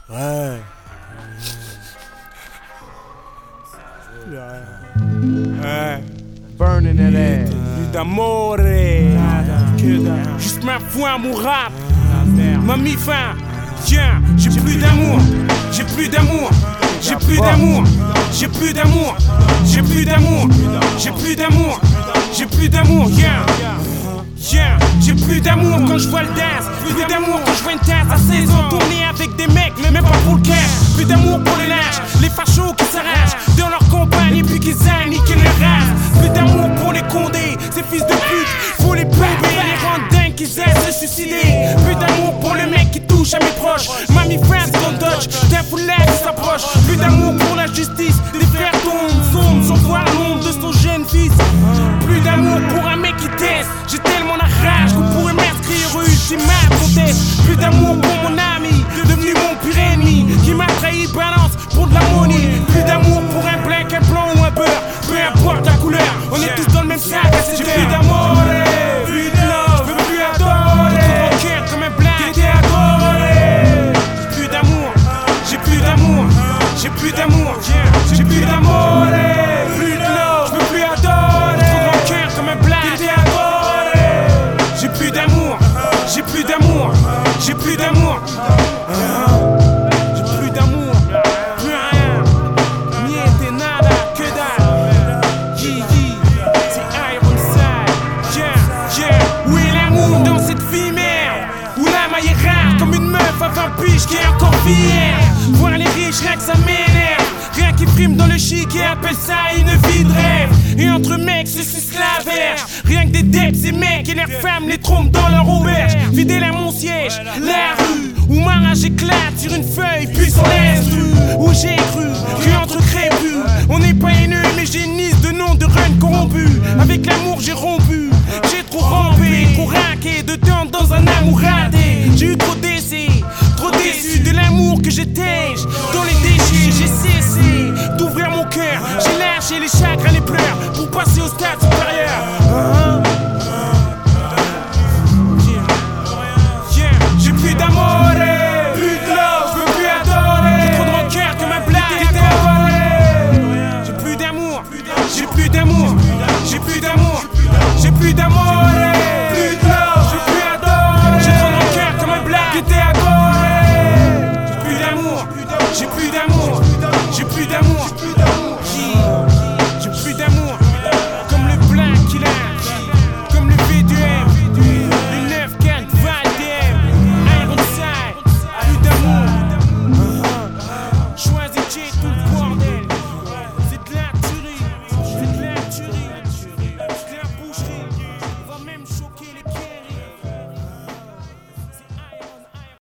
Ouais. Ouais. Burning that ass. Plus d'amore. Juste ma foi, mon rap. M'a mis fin. Tiens, j'ai plus d'amour. J'ai plus d'amour. J'ai plus d'amour. J'ai plus d'amour. J'ai plus d'amour. J'ai plus d'amour. J'ai plus d'amour. Yeah, j'ai plus d'amour quand je vois le dance. Plus d'amour quand je vois une tasse à 16 ans tourner avec des mecs, même pas pour le cash. Plus d'amour pour les lâches, les fachos qui s'arrachent dans leur campagne et puis qu'ils aillent niquer leur race. Plus d'amour pour les condés, ces fils de pute. Faut les pomper, les rendre dingues qu'ils aient se suicider. Plus d'amour pour le mec qui touche à mes proches. Mamie friends don't touch, d'un foulard qui s'approche. Plus d'amour pour la justice, des frères tombent sans voir le monde de son jeune fils. Plus d'amour pour un mec qui teste. J'ai tellement la rage qu'on pourrait m'inscrire au ultimate contest. Plus d'amour pour mon ami, devenu mon pire ennemi, qui m'a trahi, balance pour de la money. Plus d'amour pour un black, un blanc ou un beurre, peu importe la couleur, on est tous dans le même sac. J'ai plus d'amour, plus de love, je veux plus adorer. J'ai mon cœur comme un black, qui était adoré. J'ai plus d'amour, j'ai plus d'amour, j'ai plus d'amour, j'ai plus d'amour, plus de love, je veux plus adorer. J'ai mon cœur comme un black, qui était adoré. J'ai plus d'amour, j'ai plus d'amour, j'ai plus d'amour. J'ai plus d'amour, plus rien. Niente nada, que dalle. C'est Ironside. Yeah. Où est l'amour dans cette vie merde? Où la maille est rare comme une meuf à 20 piges qui est encore fière. Voir les riches, rien que ça m'énerve. Rien qui prime dans le chic et appelle ça une vie de rêve. Et entre mecs, se suce la verge. Rien que des dettes, ces mecs et leurs femmes les trompent dans leur auberge. Fidèle à mon siège, la rue où ma rage éclate sur une feuille, puis sur l'estru. Où j'ai cru qu'entre crépus, on n'est pas haineux, mais j'ai une liste de noms de runs corrompus. Avec l'amour, j'ai rompu. J'ai trop rampé, trop raqué, de temps dans un amour raté. J'ai eu trop d'essais, trop déçu de l'amour que j'étais. Dans les déchets, j'ai cessé d'ouvrir mon cœur. J'ai lâché les chakras, les pleurs pour passer au stade